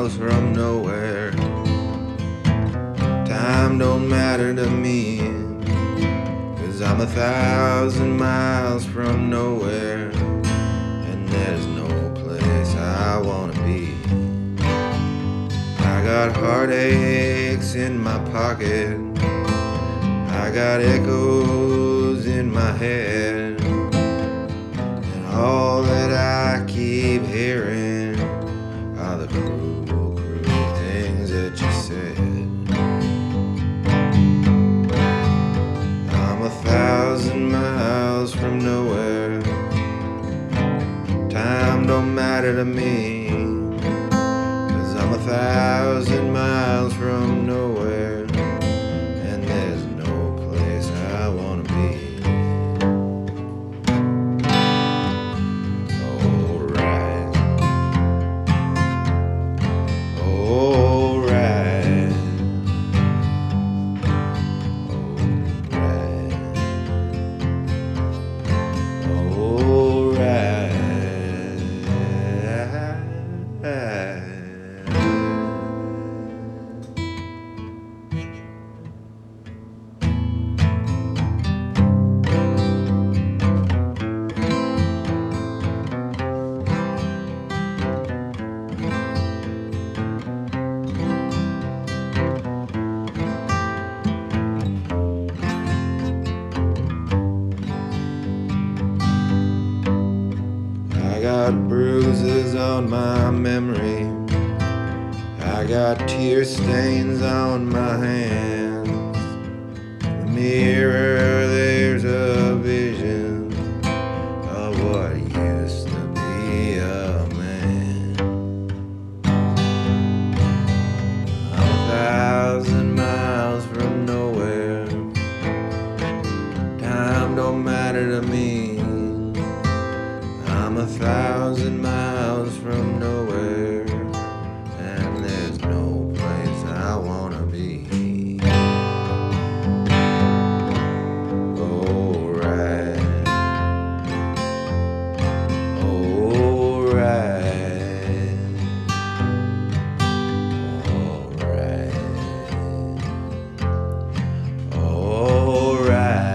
miles from nowhere. Time don't matter to me, 'cause I'm 1,000 miles from nowhere, and there's no place I wanna be. I got heartaches in my pocket, I got echoes in my head, and all that I keep hearing are the cruel, cruel things that you said. I'm 1,000 miles from nowhere. Time don't matter to me, 'cause I'm 1,000 miles from nowhere, and there's no place I wanna be. Alright, alright, I got bruises on my memory, I got tear stains on my hands. In the mirror there's a vision of what used to be a man. I'm 1,000 miles from nowhere. Time don't matter to me. I'm 1,000 miles from nowhere, and there's no place I wanna be. Alright, alright, alright, alright.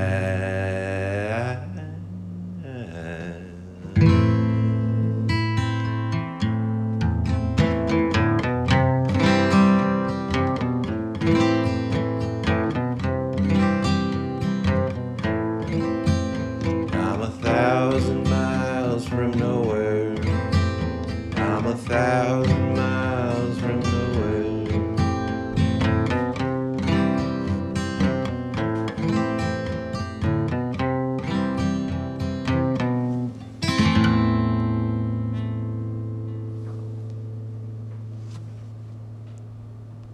I'm 1,000 miles from nowhere. I'm 1,000 miles from